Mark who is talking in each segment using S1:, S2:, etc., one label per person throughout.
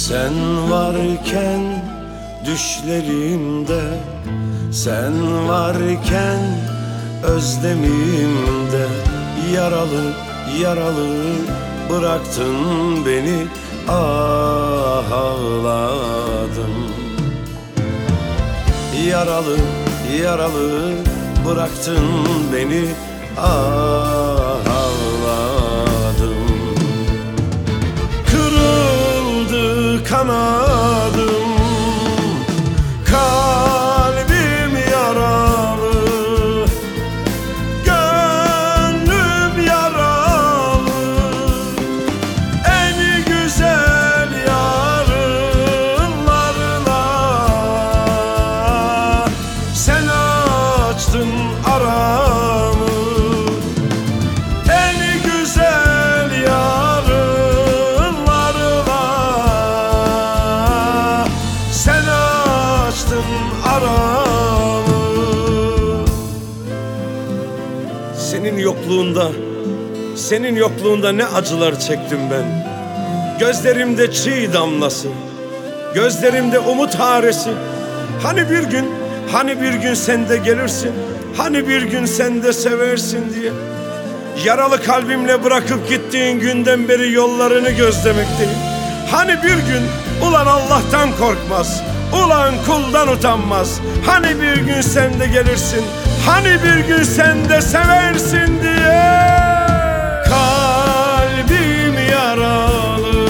S1: Sen varken düşlerimde, sen varken özlemimde, yaralı yaralı bıraktın beni, ah ağladım. Yaralı yaralı bıraktın beni, ah ağladım. Kırıldı kanadım, kalbim yaralı, gönlüm yaralı. En güzel yarınlarla sen açtın aramı. En güzel yarınlarla sen açtın aramı. Senin yokluğunda ne acılar çektim ben. Gözlerimde çiğ damlası, gözlerimde umut haresi. Hani bir gün sen de gelirsin, hani bir gün sen de seversin diye. Yaralı kalbimle bırakıp gittiğin günden beri yollarını gözlemekteyim. Hani bir gün ulan Allah'tan korkmaz, ulan kuldan utanmaz. Hani bir gün sen de gelirsin, hani bir gün sen de seversin diye. Kalbim yaralı,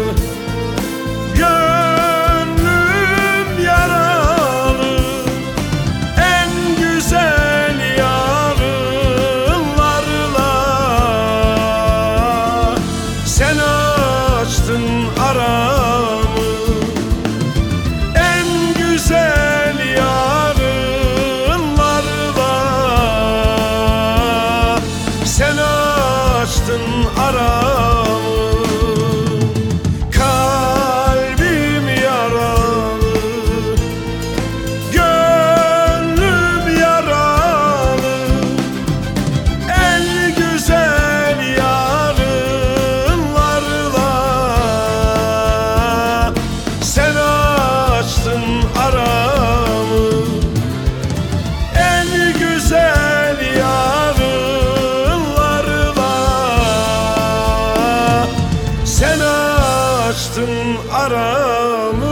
S1: gönlüm yaralı. En güzel yarınlarla sen açtın aramı. En güzel yarınlarla sen açtın aramı. Kalbim yaralı, gönlüm yaralı. En güzel yarınlarla sen açtın aramı. En güzel yarınlarla sen açtın aramı.